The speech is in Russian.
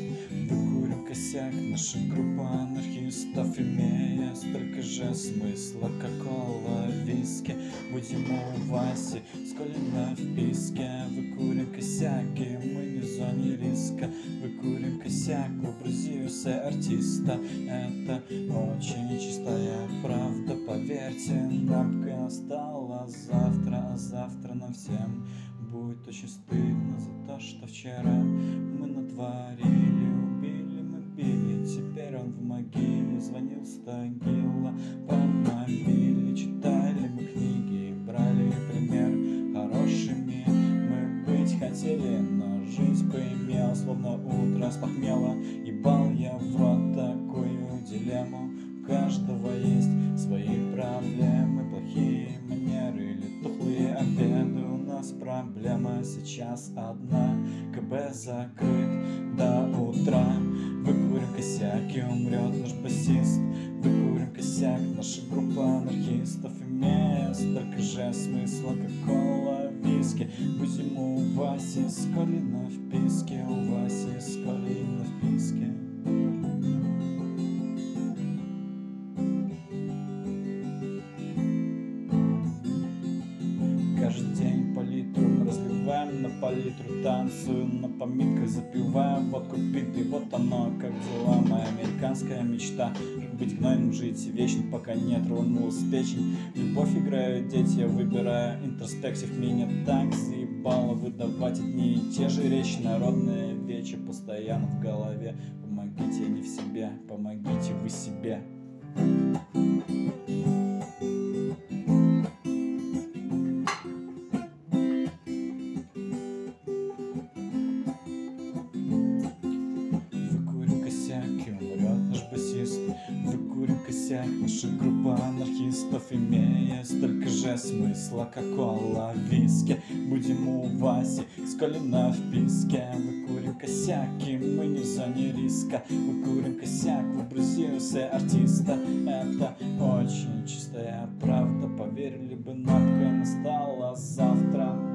Выкурим косяк, наша группа анархистов, имея столько же смысла, как кола, виски. Будем у Васи с Колина в писке. Выкурим косяки, мы не в зоне риска. Выкурим косяк в образиусе артиста. Это очень чистая правда, поверьте. Нам стало завтра, а завтра нам всем будет очень стыдно за то, что вчера мы натворили. Убили мы Билли, теперь он в могиле. Звонил с Тагила по мобиле. Читали мы книги, брали пример хорошими. Мы быть хотели, но жизнь поимела, словно утро с похмела. Ебал я в рот такую дилемму. У каждого есть свои проблемы, плохие манеры или тухлые обеды. У нас проблема сейчас одна: КБ закрыт до утра. Выкурим косяк и умрет наш басист. Выкурим косяк, наша группа анархистов, имея столько же смысла, как кола, виски. Будем у Васи с Колина в писке. У Васи с Колина в писке. Каждый день по литру мы разливаем, на палитру танцуем, на поминках запиваем водку питой. Вот оно, как дела, моя американская мечта. Как быть гнойным, жить вечно, пока не тронулась печень. Любовь играют дети, я выбираю интроспектив. Меня так заебало выдавать одни и те же речи. Народные вечи постоянно в голове. Помогите, не в себе, помогите вы себе. Выкурим косяк, наша группа анархистов, имея столько же смысла, как кола, виски. Будем у Васи с Колина в писке. Выкурим косяки, мы не в зоне риска. Выкурим косяк в образиусе артиста. Это очень чистая правда, поверили бы нам, настало завтра.